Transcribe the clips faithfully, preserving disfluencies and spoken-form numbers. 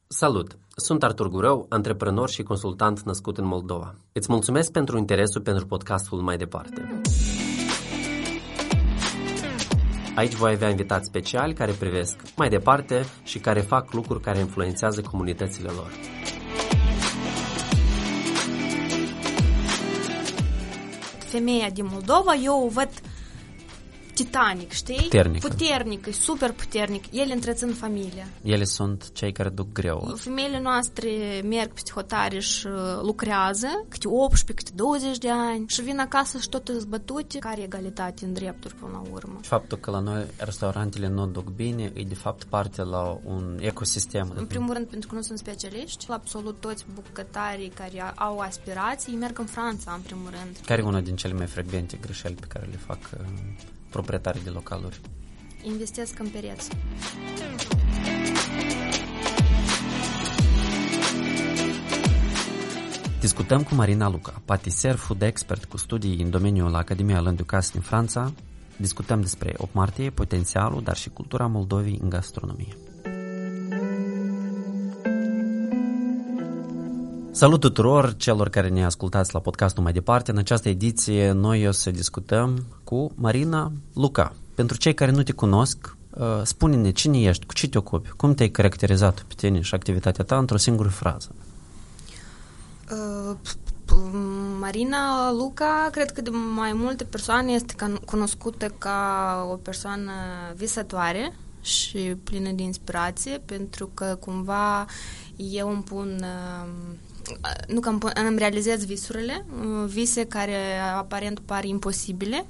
Salut! Sunt Artur Gurău, antreprenor și consultant născut în Moldova. Îți mulțumesc pentru interesul pentru podcastul Mai Departe. Aici voi avea invitați speciali care privesc mai departe și care fac lucruri care influențează comunitățile lor. Femeia din Moldova, eu o văd titanic, știi? Puternic. Puternic, e super puternic. Ele întrețin familia. Ele sunt cei care duc greu. Femeile noastre merg peste hotare și lucrează câte optsprezece, câte douăzeci de ani și vin acasă și tot zbătute. Care egalitate în drepturi până la urmă? Faptul că la noi restaurantele nu duc bine e de fapt parte la un ecosistem. În primul rând pentru că nu sunt specialiști. Absolut toți bucătarii care au aspirații merg în Franța, în primul rând. Care e una din cele mai frecvente greșeli pe care le fac proprietarii de localuri? Investesc în pereți. Discutăm cu Marina Luca, patiser food expert cu studii în domeniul Academia Alain Ducasse din Franța. Discutăm despre opt martie, potențialul, dar și cultura Moldovei în gastronomie. Salut tuturor celor care ne ascultați la podcastul Mai Departe. În această ediție noi o să discutăm cu Marina Luca. Pentru cei care nu te cunosc, spune-ne cine ești, cu ce te ocupi, cum te-ai caracterizat pe tine și activitatea ta într-o singură frază. Uh, Marina Luca, cred că de mai multe persoane este cunoscută ca o persoană visătoare și plină de inspirație, pentru că cumva eu îmi pun... nu că îmi, pun, îmi realizez visurile, vise care aparent par imposibile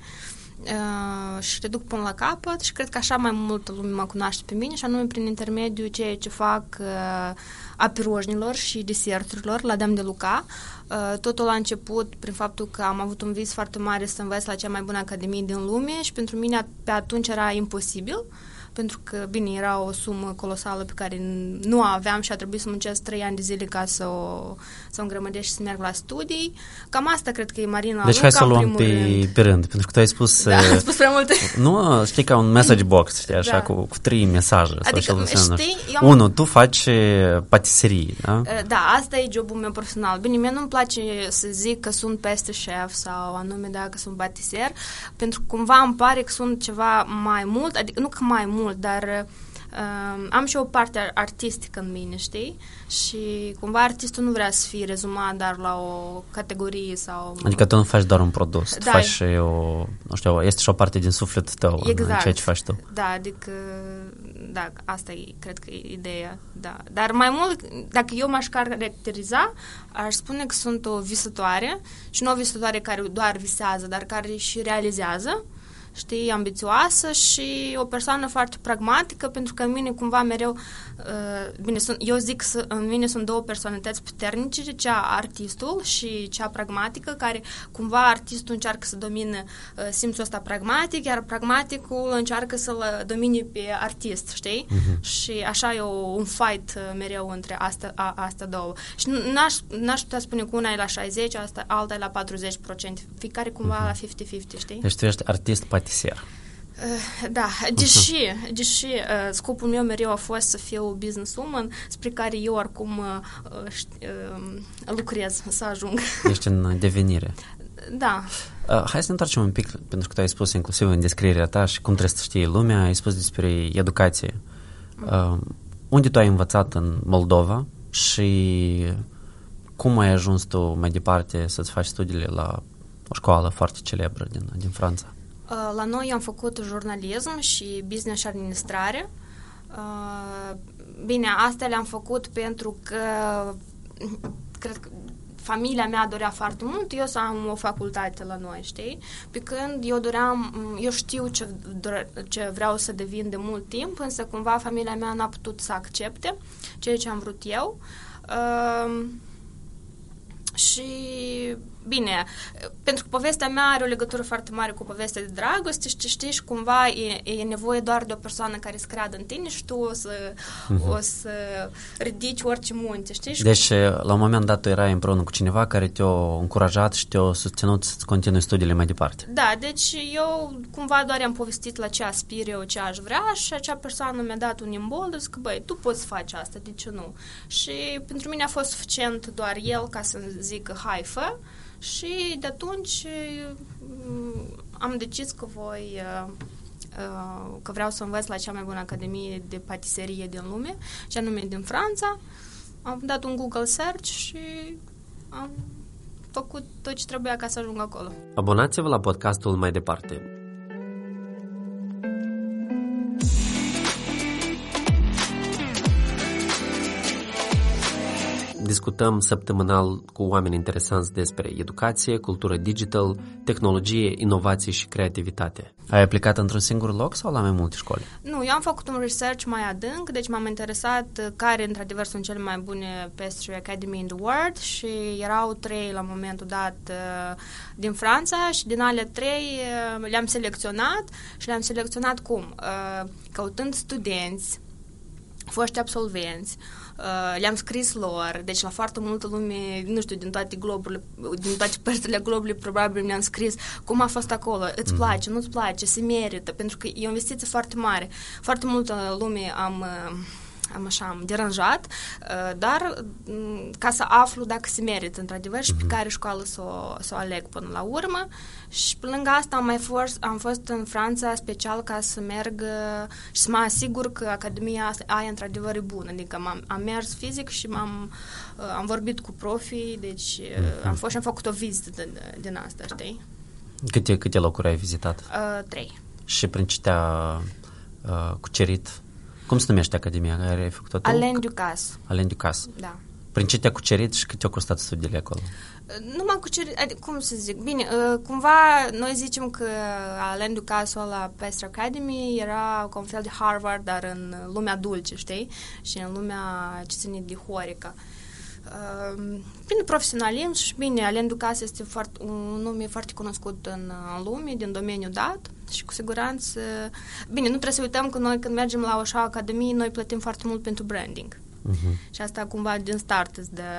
uh, și le duc până la capăt și cred că așa mai multă lume mă cunoaște pe mine și anume prin intermediul ceea ce fac uh, a pirojnilor și deserturilor la Dame de Luca. Uh, totul a început prin faptul că am avut un vis foarte mare să învăț la cea mai bună academie din lume și pentru mine pe atunci era imposibil, pentru că, bine, era o sumă colosală pe care nu aveam și a trebuit să muncesc trei ani de zile ca să o, să o îngrămădesc și să merg la studii. Cam asta cred că e Marina Deci Luca, hai să luăm pe rând. pe rând, pentru că tu ai spus... Da, am spus prea multe. Nu, știi, ca un message box, știi, așa, da. cu, cu trei mesaje. Adică, sau știi... Unu, tu faci patiserii, da? Da, asta e jobul meu profesional. Bine, mie nu-mi place să zic că sunt peste șef sau anume, da, că sunt patiser, pentru că cumva îmi pare că sunt ceva mai mult, adică nu că mai mult, dar... Uh, am și o parte artistică în mine, știi? Și cumva artistul nu vrea să fie rezumat doar la o categorie sau... Adică tu nu faci doar un produs, da, tu faci și o, nu știu, este și o parte din sufletul tău exact. În ceea ce faci tu. Da, adică, da, asta e, cred că e ideea, da. Dar mai mult, dacă eu m-aș caracteriza, aș spune că sunt o visătoare și nu o visătoare care doar visează, dar care și realizează, știi, ambițioasă și o persoană foarte pragmatică, pentru că în mine cumva mereu, uh, bine, sunt, eu zic că în mine sunt două personalități puternice, cea artistul și cea pragmatică, care cumva artistul încearcă să domine uh, simțul ăsta pragmatic, iar pragmaticul încearcă să-l domine pe artist, știi? Uh-huh. Și așa e o, un fight uh, mereu între astea, a, astea două. Și n-aș, n-aș putea spune că una e la șaizeci, asta, alta e la patruzeci la sută, fiecare cumva uh-huh. la cincizeci cincizeci, știi? Deci tu ești artist patiser. Uh, da, deși, deși uh, scopul meu mereu a fost să fiu businesswoman, spre care eu oricum uh, uh, lucrez să ajung. Ești în devenire. Da. Uh, hai să ne întoarcem un pic, pentru că tu ai spus inclusiv în descrierea ta și cum trebuie să știi lumea, ai spus despre educație. Uh, unde tu ai învățat în Moldova și cum ai ajuns tu mai departe să-ți faci studiile la o școală foarte celebră din, din Franța? La noi am făcut jurnalism și business și administrare. Bine, astea le-am făcut pentru că cred că familia mea dorea foarte mult eu să am o facultate la noi, știi? Pe când eu doream, eu știu ce, ce vreau să devin de mult timp, însă cumva familia mea n-a putut să accepte ceea ce am vrut eu. Și, bine, pentru că povestea mea are o legătură foarte mare cu povestea de dragoste și știi, și cumva e, e nevoie doar de o persoană care să creadă în tine și tu o să, uh-huh. o să ridici orice munte, știi? Deci, la un moment dat, tu erai împreună cu cineva care te-a încurajat și te-a susținut să continui studiile mai departe. Da, deci eu cumva doar am povestit la ce aspir eu, ce aș vrea și acea persoană mi-a dat un imbold, zic că, băi, tu poți să faci asta, de ce nu? Și pentru mine a fost suficient doar el ca să zică, hai, fă, și de atunci am decis că voi, că vreau să învăț la cea mai bună academie de patiserie din lume, și anume din Franța. Am dat un Google search și am făcut tot ce trebuia ca să ajung acolo. Abonați-vă la podcastul Mai Departe. Discutăm săptămânal cu oameni interesanți despre educație, cultură digital, tehnologie, inovație și creativitate. Ai aplicat într-un singur loc sau la mai multe școli? Nu, eu am făcut un research mai adânc, deci m-am interesat care, într-adevăr, sunt cele mai bune pastry academy in the world și erau trei la momentul dat din Franța și din ale trei le-am selecționat și le-am selecționat cum? Căutând studenți, foști absolvenți, le-am scris lor, deci la foarte multă lume, nu știu, din toate globurile, din toate părțile globului, probabil mi-am scris cum a fost acolo, îți place, nu-ți place, se merită, pentru că e o investiție foarte mare. Foarte multă lume am, am așa, am deranjat, dar ca să aflu dacă se merită, într-adevăr, și pe care școală să o, să o aleg până la urmă. Și pe lângă asta am mai fost, am fost în Franța special ca să merg și să mă asigur că academia aia într-adevăr e bună. Adică am, am mers fizic și m-am, am vorbit cu profii, deci mm-hmm. am fost și am făcut o vizită din, din asta, știi? Câte, câte locuri ai vizitat? Uh, trei. Și prin ce te-a uh, cucerit? Cum se numește academia care ai făcut-o tu? Alain Ducasse. Alain Ducasse. Da. Prin ce te-a cucerit și cât te-au costat studiile acolo? Nu m-a cucerit, adică, cum să zic, bine, cumva noi zicem că Alain Ducasse la Pastry Academy era ca un fel de Harvard, dar în lumea dulce, știi? Și în lumea ce ține de Horeca. Bine, profesionalism și bine, Alain Ducasse este foarte, un nume foarte cunoscut în, în lume, din domeniul dat și cu siguranță, bine, nu trebuie să uităm că noi când mergem la o așa academie, noi plătim foarte mult pentru branding. Uh-huh. Și asta cumva din start îți, de,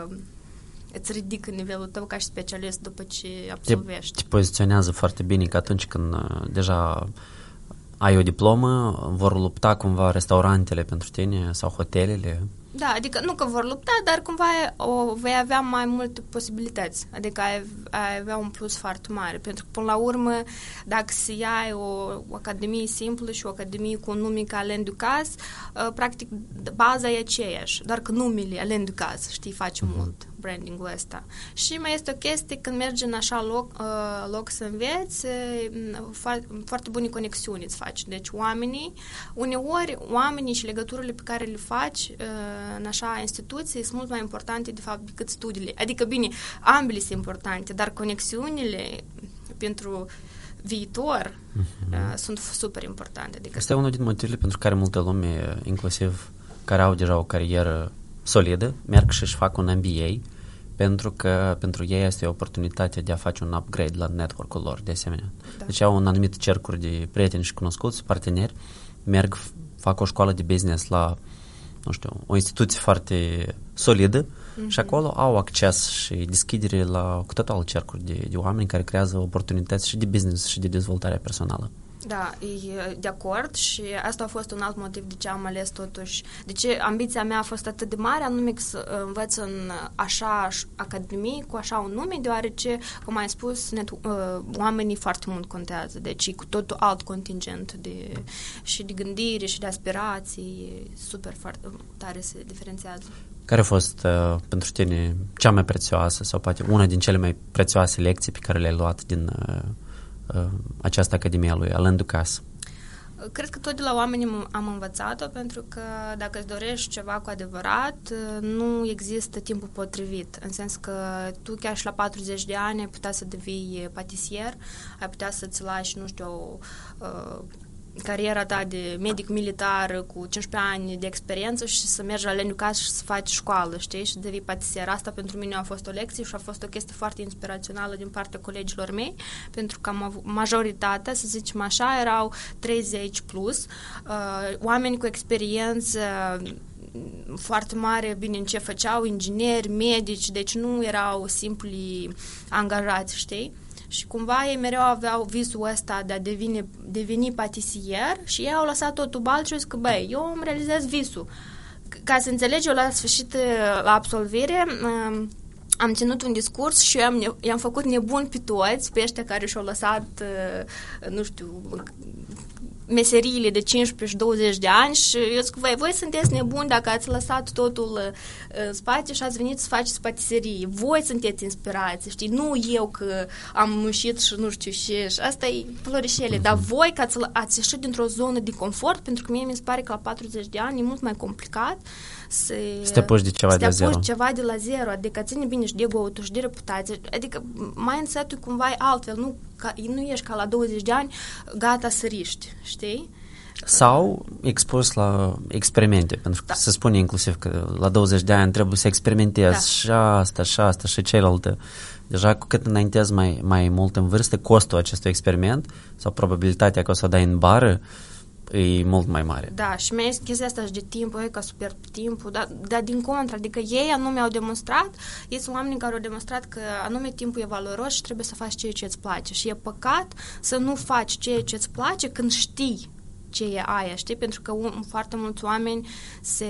îți ridică nivelul tău ca și specialist după ce absolvești. Te, te poziționează foarte bine că atunci când uh, deja ai o diplomă, vor lupta cumva restaurantele pentru tine sau hotelele. Da, adică nu că vor lupta, dar cumva o, vei avea mai multe posibilități. Adică ai, ai avea un plus foarte mare. Pentru că, până la urmă, dacă se ia o, o academie simplă și o academie cu un nume ca Alain Ducasse, uh, practic, baza e aceeași. Doar că numele Alain Ducasse, știi, face mm-hmm. mult branding-ul ăsta. Și mai este o chestie, când mergi în așa loc, uh, loc să înveți, uh, fo- foarte bune conexiuni îți faci. Deci oamenii, uneori, oamenii și legăturile pe care le faci uh, în așa instituții sunt mult mai importante, de fapt, decât studiile. Adică, bine, ambele sunt importante, dar conexiunile pentru viitor uh-huh. uh, sunt super importante. Adică asta e unul din motivele pentru care multă lume, inclusiv care au deja o carieră solidă, merg și își fac un M B A, pentru că pentru ei este o oportunitate de a face un upgrade la network-ul lor, de asemenea. Da. Deci au un anumit cercuri de prieteni și cunoscuți, parteneri, merg, fac o școală de business la, nu știu, o instituție foarte solidă mm-hmm. și acolo au acces și deschidere la cu totul cercuri de, de oameni care creează oportunități și de business și de dezvoltare personală. Da, e de acord și asta a fost un alt motiv de ce am ales totuși, de ce ambiția mea a fost atât de mare, anume să învăț în așa academie, cu așa un nume, deoarece, cum ai spus, net, uh, oamenii foarte mult contează, deci e cu totul alt contingent de, și de gândire și de aspirații, super foarte tare se diferențiază. Care a fost uh, pentru tine cea mai prețioasă sau poate una din cele mai prețioase lecții pe care le-ai luat din uh, această academie a lui Alain Ducasse? Cred că tot de la oameni am învățat-o, pentru că dacă îți dorești ceva cu adevărat, nu există timpul potrivit. În sens că tu chiar și la patruzeci de ani ai putea să devii patisier, ai putea să-ți lași, nu știu, cariera ta de medic militar cu cincisprezece ani de experiență și să mergi la Leniu Casă și să faci școală, știi, și să devii patisier. Asta pentru mine a fost o lecție și a fost o chestie foarte inspirațională din partea colegilor mei, pentru că am avut majoritatea, să zicem așa, erau treizeci plus, uh, oameni cu experiență foarte mare, bine, în ce făceau, ingineri, medici, deci nu erau simpli angajați, știi? Și cumva ei mereu aveau visul ăsta de a deveni, deveni patisier și ei au lăsat totul balt și au zis că, băi, eu îmi realizez visul. Ca să înțelegi, eu la sfârșit, la absolvire, am ținut un discurs și eu am, i-am făcut nebun pe toți, pe ăștia care și-au lăsat, nu știu, meseriile de cincisprezece și douăzeci de ani și eu zic, voi, voi sunteți nebuni dacă ați lăsat totul în spate și ați venit să faceți patiserie. Voi sunteți inspirați, știi? Nu eu că am mușit și nu știu și, și asta e florișele, dar voi că ați, ați ieșit dintr-o zonă de confort, pentru că mie mi se pare că la patruzeci de ani e mult mai complicat să, să te apuci de ceva de la zero. ceva de la zero, adică ține bine și de ego-ul și de reputație, adică mindset-ul cumva e altfel, nu, ca, nu ești ca la douăzeci de ani gata să riști, știi? Sau expus la experimente, pentru că da. Se spune inclusiv că la douăzeci de ani trebuie să experimentezi da. și asta, și asta, și cealaltă. Deja cu cât înaintezi mai, mai mult în vârstă, costul acestui experiment sau probabilitatea că o să o dai în bară e mult mai mare. Da, și mi-a zis chestia asta și de timp, e ca super timpul, dar, dar din contra, adică ei anume au demonstrat, ei sunt oameni care au demonstrat că anume timpul e valoros și trebuie să faci ceea ce îți place și e păcat să nu faci ceea ce îți place când știi ce e aia, știi? Pentru că un, foarte mulți oameni se,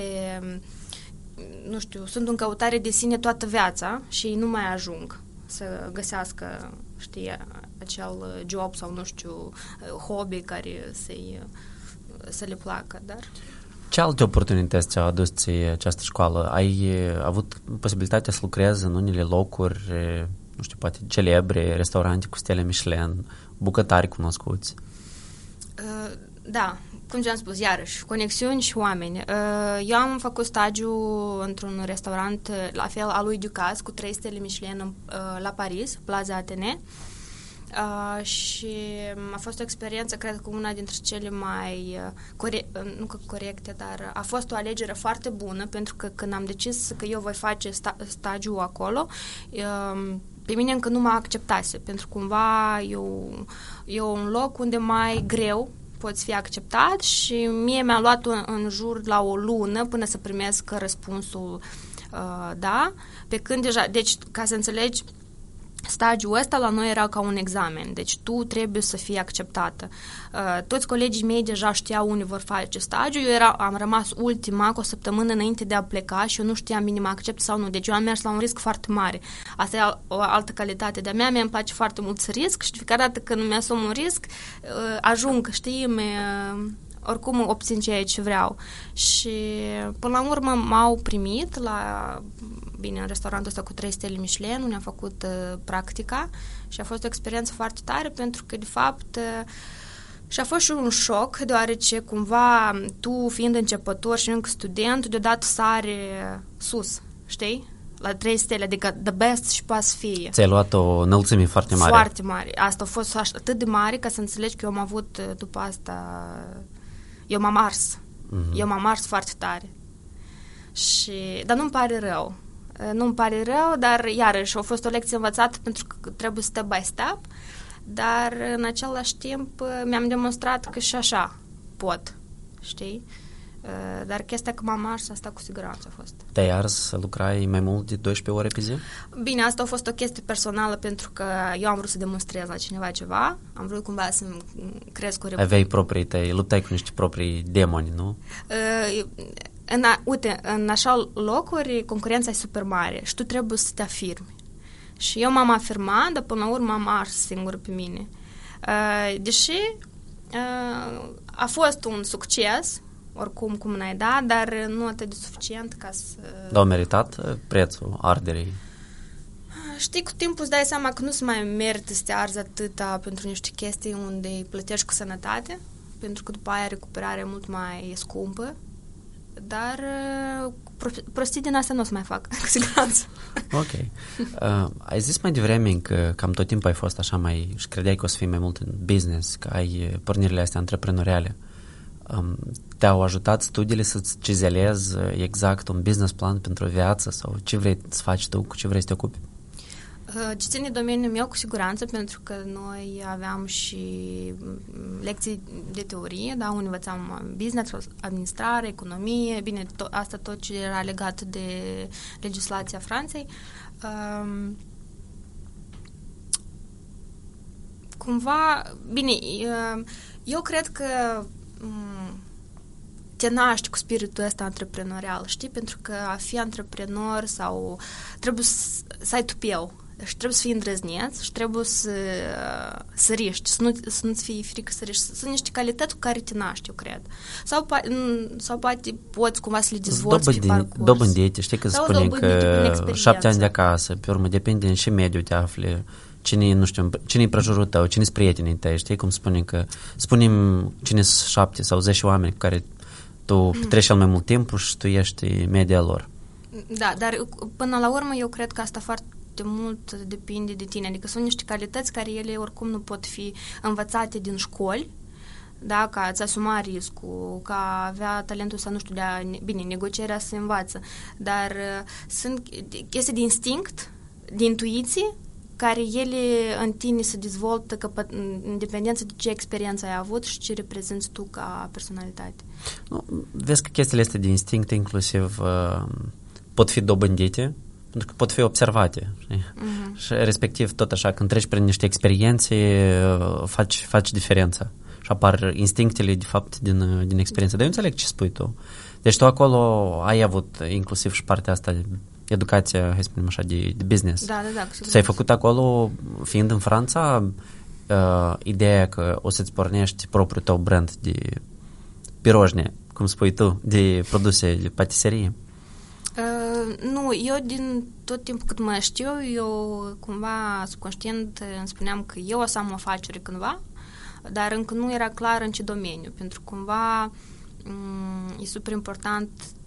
nu știu, sunt în căutare de sine toată viața și ei nu mai ajung să găsească, știi, acel job sau, nu știu, hobby care să-i să le placă, dar... Ce alte oportunități ți-au adus ție această școală? Ai avut posibilitatea să lucrezi în unele locuri, nu știu, poate celebre, restaurante cu stele Michelin, bucătari cunoscuți? Uh, da, cum ți-am spus, iarăși, conexiuni și oameni. Uh, eu am făcut stagiu într-un restaurant, la fel, al lui Ducasse, cu trei stele Michelin uh, la Paris, Plaza Atene. Uh, și a fost o experiență, cred că una dintre cele mai uh, core- uh, nu că corecte, dar a fost o alegere foarte bună, pentru că când am decis că eu voi face sta- stagiul acolo, uh, pe mine încă nu m-a acceptase, pentru că cumva eu, eu un loc unde mai greu poți fi acceptat și mie mi-a luat în, în jur la o lună până să primesc răspunsul uh, da, pe când deja, deci ca să înțelegi, stagiul ăsta la noi era ca un examen, deci tu trebuie să fii acceptată. Uh, toți colegii mei deja știau unde vor face stagiu, eu era, am rămas ultima cu o săptămână înainte de a pleca și eu nu știam bine mă accept sau nu, deci eu am mers la un risc foarte mare. Asta e o altă calitate de-a mea, mi-mi place foarte mult să risc și de fiecare dată când mi-asum un risc, uh, ajung, știi, mi oricum obțin ceea ce vreau. Și până la urmă m-au primit la, bine, în restaurantul ăsta cu trei stele Michelin, unde am făcut uh, practica și a fost o experiență foarte tare pentru că, de fapt, uh, și a fost și un șoc, deoarece cumva tu, fiind începător și încă student, deodată sare sus, știi? La trei stele, adică the best și poate să fie. Ți-ai luat o înălțime foarte mare. Foarte mare. Asta a fost atât de mare ca să înțelegi că eu am avut după asta... Eu m-am ars. Mm-hmm. Eu m-am ars foarte tare. Și, dar nu-mi pare rău. Nu-mi pare rău, dar iarăși a fost o lecție învățată pentru că trebuie step by step, dar în același timp mi-am demonstrat că și așa pot, știi? Dar chestia că m-am ars, asta cu siguranță a fost. Te-ai ars să lucrai mai mult de doisprezece ore pe zi? Bine, asta a fost o chestie personală pentru că eu am vrut să demonstrez la cineva ceva, am vrut cumva să-mi cresc o reputație. Aveai proprii tăi, luptai cu niște proprii demoni, nu? Uh, în a, uite, în așa locuri concurența e super mare și tu trebuie să te afirmi. Și eu m-am afirmat, dar până la urmă am ars singur pe mine. Uh, deși uh, a fost un succes, oricum cum n-ai dat, dar nu atât de suficient ca să... Dar au meritat prețul arderii? Știi, cu timpul îți dai seama că nu se mai merită să te arzi atâta pentru niște chestii unde îi plătești cu sănătate, pentru că după aia recuperarea e mult mai scumpă, dar prostii din astea nu o să mai fac, cu siguranță. Ok. Uh, ai zis mai devreme că cam tot timpul ai fost așa mai, și credeai că o să fii mai mult în business, că ai pornirile astea antreprenoriale. Um, te-au ajutat studiile să-ți cizelezi exact un business plan pentru o viață sau ce vrei să faci tu, cu ce vrei să te ocupi? Ce ține domeniul meu, cu siguranță, pentru că noi aveam și lecții de teorie, da, unde învățam business, administrare, economie, bine, to- asta tot ce era legat de legislația Franței. Um, cumva, bine, eu cred că um, te naști cu spiritul ăsta antreprenorial, știi? Pentru că a fi antreprenor sau trebuie să, să ai tupeu. Și trebuie să fii îndrăzneț și trebuie să, să riști, să, nu, să nu-ți fie frică să riști. Sunt niște calități cu care te naști, eu cred. Sau, sau poate poți cumva să le dezvolți pe parcurs. Dobândite, știi că spune că șapte ani de acasă, pe urmă depinde în ce mediu te afli, cine, nu știu, cine-i prejurul tău, cine-s prietenii tăi, știi cum spune că, spunem cine-s șapte sau zece oameni cu care tu petreci cel mai mult timp și tu ești media lor. Da, dar până la urmă eu cred că asta foarte de mult depinde de tine, adică sunt niște calități care ele oricum nu pot fi învățate din școli, da, ca îți asuma riscul, ca avea talentul să, nu știu, de a, bine, negocierea se învață, dar uh, sunt chestii de instinct, de intuiție, care ele în tine se dezvoltă că, în dependență de ce experiență ai avut și ce reprezinți tu ca personalitate. Nu, vezi că chestiile astea de instinct inclusiv uh, pot fi dobândite, pentru că pot fi observate. Uh-huh. Și respectiv, tot așa, când treci prin niște experiențe, faci, faci diferența. Și apar instinctele, de fapt, din, din experiență. Dar eu înțeleg ce spui tu. Deci tu acolo ai avut inclusiv și partea asta de educația, hai să spunem așa, de, de business. Da, da, da. Ți-ai făcut acolo, fiind în Franța, uh, ideea că o să-ți pornești propriul tău brand de pirojne, cum spui tu, de produse de patiserie? Uh, nu, eu din tot timpul cât mă știu, eu cumva subconștient îmi spuneam că eu o să am o afacere cândva, dar încă nu era clar în ce domeniu, pentru că cumva um, e super important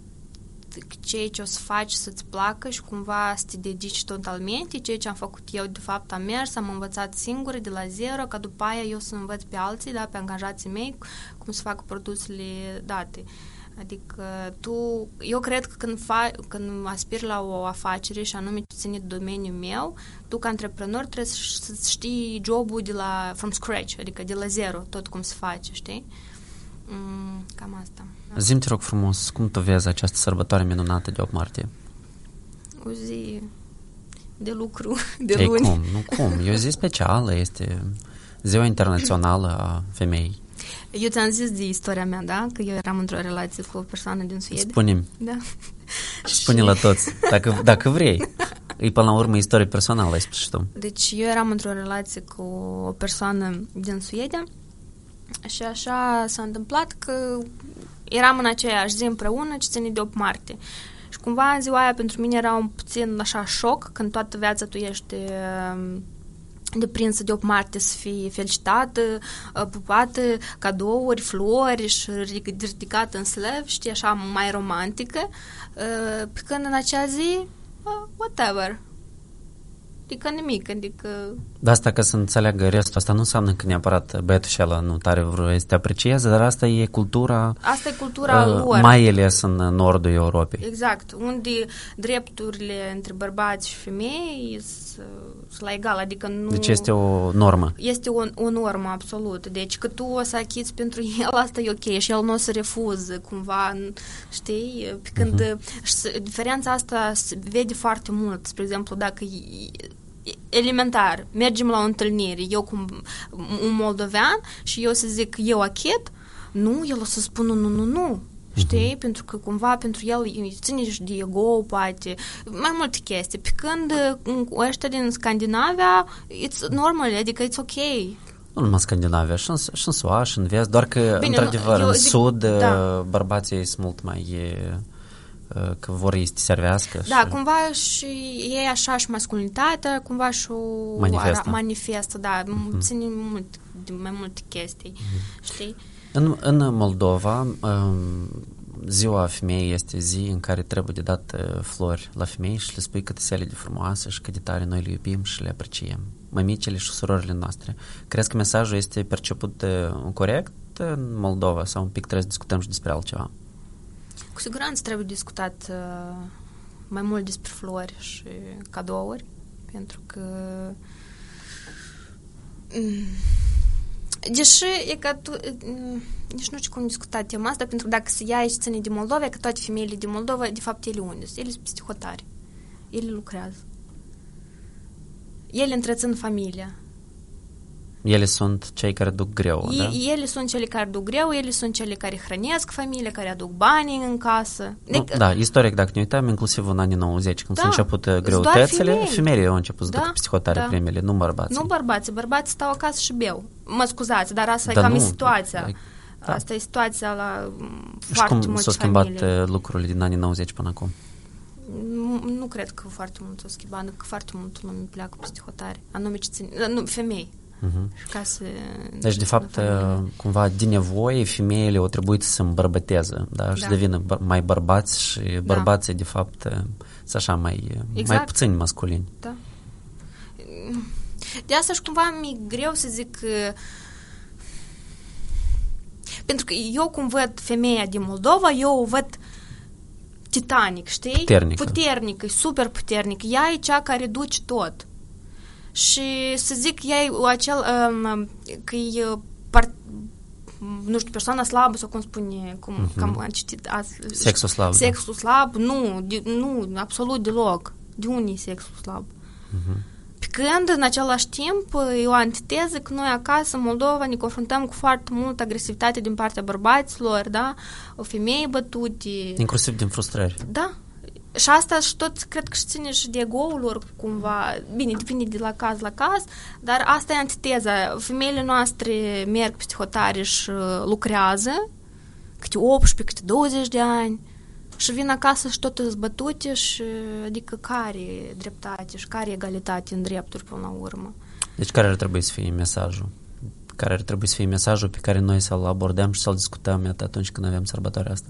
ceea ce o să faci să-ți placă și cumva să te dedici totalmente. Ceea ce am făcut eu, de fapt, am mers, am învățat singură de la zero, ca după aia eu să învăț pe alții, da, pe angajații mei, cum să fac produsele date. Adică tu, eu cred că când, fa, când aspiri la o afacere și anume ce ține de domeniul meu, tu ca antreprenor trebuie să știi jobul de la, from scratch, adică de la zero, tot cum se face, știi? Mm, cam asta. Zi-mi, te rog frumos, cum tu vezi această sărbătoare minunată de opt martie? O zi de lucru, de Ei, luni. cum? Nu cum, e o zi specială, este Ziua Internațională a Femeii. Eu ți-am zis de istoria mea, da? Că eu eram într-o relație cu o persoană din Suedia. Spune-mi. Da. Spune la toți, dacă, dacă vrei. E până la urmă istorie personală, ai spus și tu. Deci eu eram într-o relație cu o persoană din Suedia și așa s-a întâmplat că eram în aceeași zi împreună ce ține de opt martie. Și cumva în ziua aia pentru mine era un puțin așa șoc, când toată viața tu ești deprinsă de opt martie să fii felicitată, pupată, cadouri, flori și ridicată în slăv, știi, așa mai romantică, pe când în acea zi, whatever. Adică nimic, adică... De asta ca să înțeleagă restul, asta nu înseamnă că neapărat băiatul și ăla nu tare vreo să te aprecieze, dar asta e cultura... Asta e cultura uh, lor. Mai ales în nordul Europei. Exact, unde drepturile între bărbați și femei sunt la egal, adică nu... Deci este o normă. Este o, o normă, absolut. Deci că tu o să achiți pentru el, asta e ok și el nu o să refuză cumva, știi? Pe când uh-huh. diferența asta se vede foarte mult. Spre exemplu, dacă elementar, mergem la o întâlnire, eu cu un moldovean și eu să zic eu achit, nu, el o să spună nu, nu, nu. Știi? Uh-huh. Pentru că cumva pentru el ține și de ego, poate, mai multe chestii. Pe când ăștia din Scandinavia, it's normal, adică it's ok. Nu numai Scandinavia, și în, și în S U A, și în vest, doar că, bine, într-adevăr, în zic, sud, da. Bărbații sunt mult mai... E, că vor să te servească. Da, și... cumva și ei așa și masculinitatea, cumva și o manifestă, manifestă da, uh-huh. ține mult, mai multe chestii, uh-huh. știi? În, în Moldova, um, ziua femeii este zi în care trebuie de dat uh, flori la femei și le spui cât ele de frumoase și cât de tare noi le iubim și le apreciem. Mămicile și surorile noastre. Crezi că mesajul este perceput uh, corect în Moldova sau un pic trebuie să discutăm și despre altceva? Cu siguranță trebuie discutat uh, mai mult despre flori și cadouri, pentru că mm, deși e că tu, nici nu știu cum discuta tema asta, pentru că dacă se ia și ține de Moldova, că toate femeile din Moldova, de fapt, ele unde sunt? Ele sunt psihotari. Ele lucrează. Ele întrețin familia. Ele sunt cei care duc greu, e, da? Ele sunt cele care duc greu, ele sunt cele care hrănesc familia, care aduc banii în casă. Nu, deci, da, istoric, dacă ne uităm, inclusiv în anii nouăzeci, când da, s-au început greutățile, femei. femeile au început să Da, ducă psihotare da. primele, nu bărbații. Nu bărbații, bărbații stau acasă și beau. Mă scuzați, dar asta Da, e cam nu, e situația. da. Asta e situația la Și foarte cum multe s-au schimbat familii. lucrurile din anii nouăzeci până acum? Nu, nu cred că foarte mult s-au schimbat, că foarte mult lume pleacă psihotare. Anume ce țin, nu, femei. Uh-huh. Și ca să, deci, de fapt, cumva, din nevoie, femeile au trebuit să se îmbărbăteze, da? Și Da. să devină bă- mai bărbați și bărbații, da. de fapt, sunt așa mai, Exact. mai puțini masculini. Da. De asta și cumva mi-e greu să zic că... Pentru că eu cum văd femeia din Moldova, eu o văd titanic, știi? Puternică. Puternică, super puternică. Ea e cea care duce tot. Și să zic, ea e acel, um, că e part, nu știu, persoana slabă sau cum spune, cum, uh-huh. cam am citit azi. Sexul slab. Sexul da. slab, nu, de, nu, absolut deloc. De unde e sexul slab? Uh-huh. Pe când, în același timp, e o antiteză că noi acasă, în Moldova, ne confruntăm cu foarte multă agresivitate din partea bărbaților, da? O femeie bătute. Inclusiv din frustrări. Da. Și asta și tot, cred că și ține și de ego-ul lor, cumva. Bine, depinde de la caz la caz, dar asta e antiteza. Femeile noastre merg peste hotare și lucrează, câte optsprezece, câte douăzeci de ani, și vin acasă și tot zbătute și, adică, care dreptate și care egalitate în drepturi până la urmă. Deci care ar trebui să fie mesajul? Care ar trebui să fie mesajul pe care noi să-l abordăm și să-l discutăm iată atunci când avem sărbătoarea asta?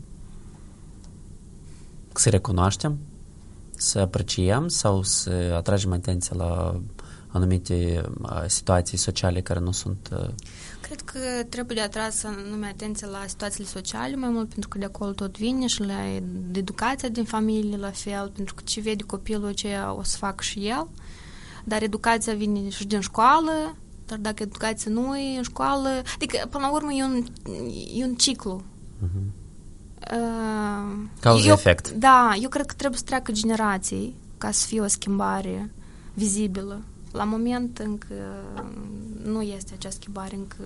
Să recunoaștem, să apreciem sau să atragem atenția la anumite situații sociale care nu sunt... Cred că trebuie de atras anume atenție la situațiile sociale mai mult, pentru că de acolo tot vine și la educația din familie la fel, pentru că ce vede copilul aceea o să facă și el, dar educația vine și din școală, dar dacă educația nu e în școală, adică până la urmă e un, e un ciclu. Uh-huh. Uh, Cauză-efect. Da, eu cred că trebuie să treacă generații ca să fie o schimbare vizibilă. La moment încă nu este acea schimbare încă.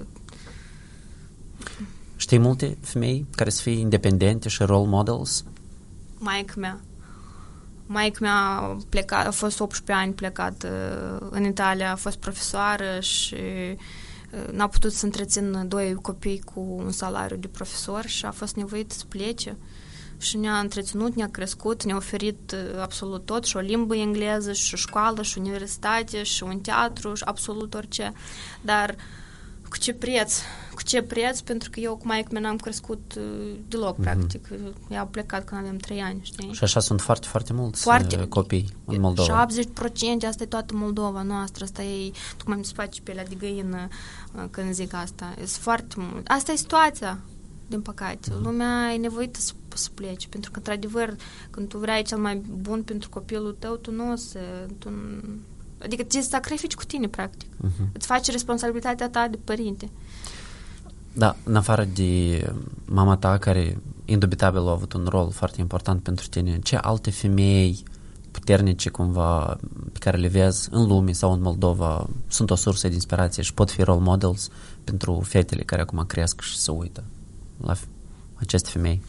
Știi multe femei care să fie independente și role models? Maică mea. Maică mea a, plecat, a fost optsprezece ani plecat în Italia, a fost profesoară și n-a putut să întrețină doi copii cu un salariu de profesor și a fost nevoită să plece. Și ne-a întreținut, ne-a crescut, ne-a oferit absolut tot, și o limbă engleză, și o școală, și universitate, și un teatru, și absolut orice. Dar cu ce preț? Cu ce preț? Pentru că eu cu maică mea n-am crescut deloc, mm-hmm. practic. Ea a plecat când aveam trei ani, știi? Și așa sunt foarte, foarte mulți foarte, copii în Moldova. șaptezeci la sută, asta e toată Moldova noastră, asta e, tocmai mi se face pielea de găină când zic asta. E foarte mult. Asta e situația. Din păcate. Mm-hmm. Lumea e nevoită să, să plece, pentru că, într-adevăr, când tu vrei cel mai bun pentru copilul tău, tu nu o să... Tu, adică te sacrifici cu tine, practic. Mm-hmm. Îți faci responsabilitatea ta de părinte. Da, în afară de mama ta, care indubitabil a avut un rol foarte important pentru tine, ce alte femei puternice, cumva, pe care le vezi în lume sau în Moldova, sunt o sursă de inspirație și pot fi role models pentru fetele care acum cresc și se uită la aceste femei?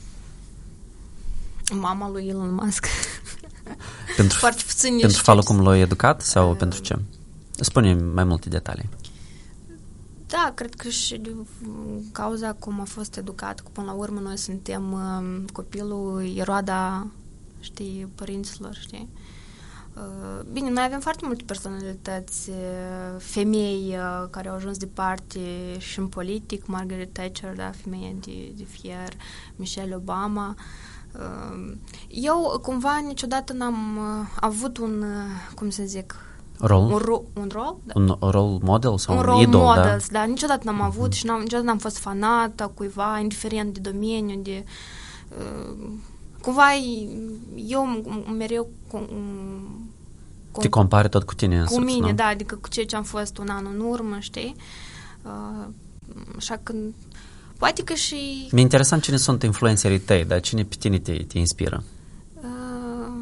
Mama lui Elon Musk. Pentru, foarte puțin pentru felul cum l-a educat sau uh, pentru ce? Spune mai multe detalii. Da, cred că și de cauza cum a fost educat, că până la urmă noi suntem uh, copilul, e roada, știi, părinților, știi? Bine, noi avem foarte multe personalități, femei care au ajuns departe și în politic, Margaret Thatcher, da, femeia de, de fier, Michelle Obama. Eu, cumva, niciodată n-am avut un, cum să zic, rol? Un, ro- un rol? Da. Un rol model sau un, un rol idol, model, da? da, niciodată n-am avut Uh-huh. și n-am, niciodată n-am fost fanată cuiva, indiferent de domeniu, de... Uh, cumva, eu mereu... Com, Te compari tot cu tine însuți, cu mine, nu? da, adică cu ceea ce am fost un an în urmă, știi? Uh, așa că poate că și... Mi-e interesant cine sunt influencerii tăi, dar cine pe tine te, te inspiră? Uh,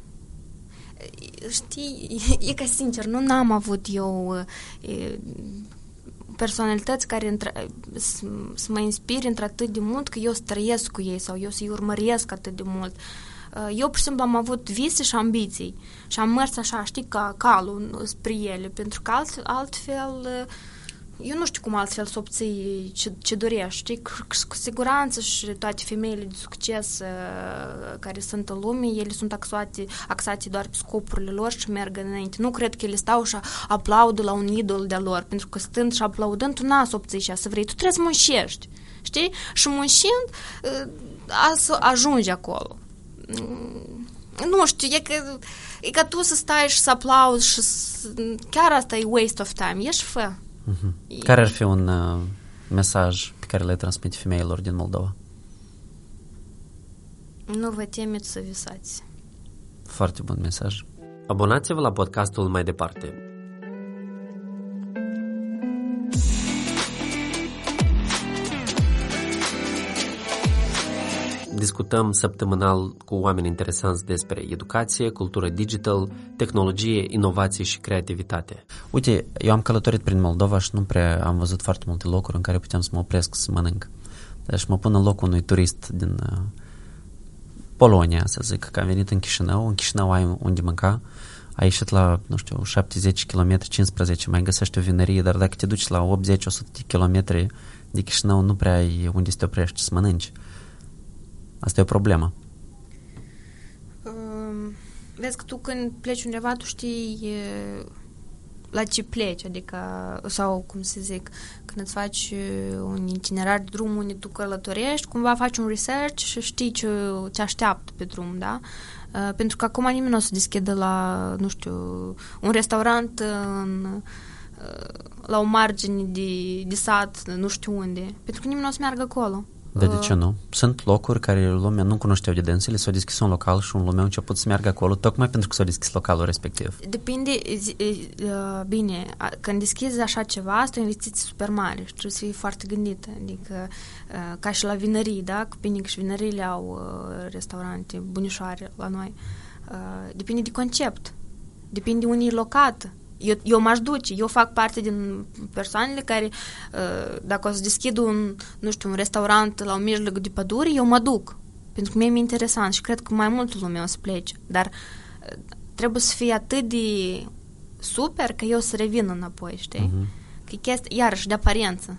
știi, e ca sincer, nu n-am avut eu e, personalități care să mă inspire într-atât de mult că eu să trăiesc cu ei sau eu să-i urmăresc atât de mult. Eu, pur și simplu, am avut vise și ambiții și am mers așa, știi, ca calul spre ele, pentru că alt, altfel, eu nu știu cum altfel să obții ce, ce dorești, știi, cu siguranță și toate femeile de succes care sunt în lume, ele sunt axate, axate doar pe scopurile lor și merg înainte. Nu cred că ele stau și aplaudă la un idol de-a lor, pentru că stând și aplaudând, tu n-ai să obții și să vrei, tu trebuie să muncești, știi? Și muncind, să ajungi acolo. Nu știu, e că, e că tu să stai și să aplauzi și să, chiar asta e waste of time. Ești fă. Uh-huh. Care ar fi un uh, mesaj pe care le transmite femeilor din Moldova? Nu vă temeți să visați. Foarte bun mesaj. Abonați-vă la podcastul Mai Departe. Discutăm săptămânal cu oameni interesanți despre educație, cultură digital, tehnologie, inovație și creativitate. Uite, eu am călătorit prin Moldova și nu prea am văzut foarte multe locuri în care puteam să mă opresc să mănânc. Deci mă pun în locul unui turist din uh, Polonia, să zic, că am venit în Chișinău. În Chișinău ai unde mânca, ai ieșit la, nu știu, șaptezeci kilometri, cincisprezece, mai găsești o vinărie, dar dacă te duci la optzeci la o sută de kilometri de Chișinău, nu prea ai unde să te oprești să mănânci. Asta e o problemă. Uh, vezi că tu când pleci undeva, tu știi uh, la ce pleci, adică, sau cum să zic, când îți faci uh, un itinerar de drum unde tu călătorești, cumva faci un research și știi ce te așteaptă pe drum, da? Uh, pentru că acum nimeni nu o să deschidă la, nu știu, un restaurant în, uh, la o margine de, de sat, nu știu unde, pentru că nimeni nu o să meargă acolo. Dar de ce nu? Sunt locuri care lumea nu cunoșteau de dânsele, s-au deschis un local și un lume a început să meargă acolo, tocmai pentru că s-a deschis localul respectiv. Depinde, bine, când deschizi așa ceva, asta e o investiție super mare și trebuie să fii foarte gândită, adică ca și la vinării, da? Bine că și vinăriile au restaurante bunișoare la noi. Depinde de concept, depinde unde e locat. Eu, eu m-aș duce, eu fac parte din persoanele care, dacă o să deschid un, nu știu, un restaurant la un mijloc de pădure, eu mă duc, pentru că mie mi-e interesant și cred că mai multă lume o să plece, dar trebuie să fie atât de super că eu să revin înapoi, știi? Uh-huh. Că e chestia, iarăși, de aparență.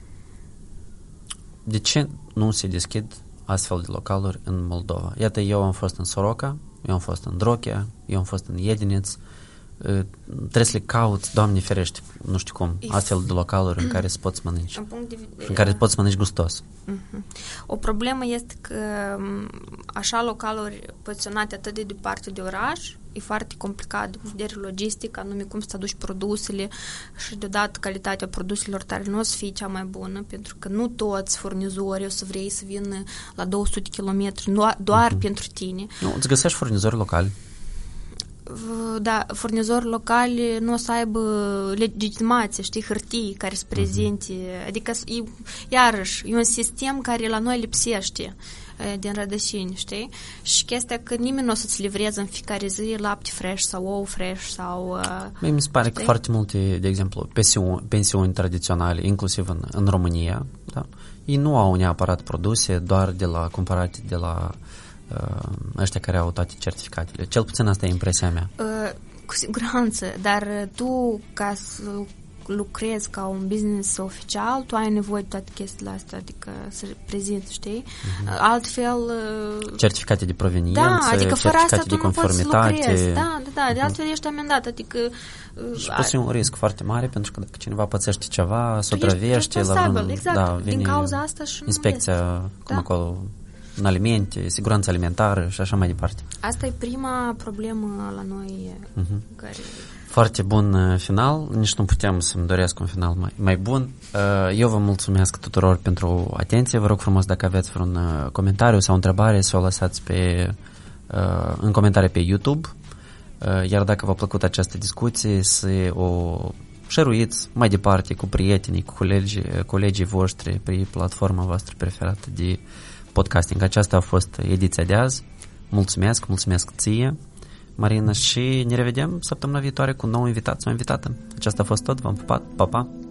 De ce nu se deschid astfel de localuri în Moldova? Iată, eu am fost în Soroca, eu am fost în Drochea, eu am fost în Iediniț. Trebuie să le cauți, Doamne ferește, nu știu cum, astfel de localuri în care să poți mănânci, în, punct de vedere, în care poți mănânci gustos. Uh-huh. O problemă este că așa localuri poziționate atât de departe de oraș e foarte complicat de vedere logistic, anume cum să aduci produsele și deodată calitatea produselor tale nu o să fie cea mai bună, pentru că nu toți furnizorii o să vrei să vină la două sute de kilometri doar uh-huh. pentru tine. Nu, îți găsești furnizori locali. Da, furnizori locali nu o să aibă legitimație, știi, hârtii care se prezinte, uh-huh. adică e, iarăși, e un sistem care la noi lipsește din rădăcini, știi? Și chestia că nimeni nu o să-ți livreze în fiecare zi lapte fresh sau ou fresh sau... Mie mi se pare știi? Că foarte multe, de exemplu, pensiuni, pensiuni tradiționale, inclusiv în, în România, da? Ei nu au neapărat produse doar de la cumpărate de la uh, ăștia care au toate certificatele. Cel puțin asta e impresia mea. Uh, cu siguranță, dar tu, ca să lucrezi ca un business oficial, tu ai nevoie de toate chestiile astea, adică să prezinți, știi? Uh-huh. Altfel... Certificate de proveniență, da, adică fără certificate asta de tu nu poți să lucrezi. Da, da, da, de altfel ești amendat, adică... Și poți fi un risc foarte mare, pentru că dacă cineva pățește ceva, s-o trăvește la vreun... Exact, da, vine din cauza asta și nu inspecția, vezi. cum Da. acolo, în alimente, siguranța alimentară și așa mai departe. Asta e prima problemă la noi Mhm. care... Foarte bun uh, final, nici nu puteam să-mi doresc un final mai, mai bun. Uh, Eu vă mulțumesc tuturor pentru atenție, vă rog frumos dacă aveți vreun uh, comentariu sau întrebare să o lăsați pe, uh, în comentarii pe YouTube, uh, iar dacă v-a plăcut această discuție să o share-uiți mai departe cu prietenii, cu colegii, colegii voștri pe platforma voastră preferată de podcasting. Aceasta a fost ediția de azi. Mulțumesc, mulțumesc ție, Marina, și ne revedem săptămâna viitoare cu un nou invitat sau invitată. Aceasta a fost tot, v-am pupat, pa, pa!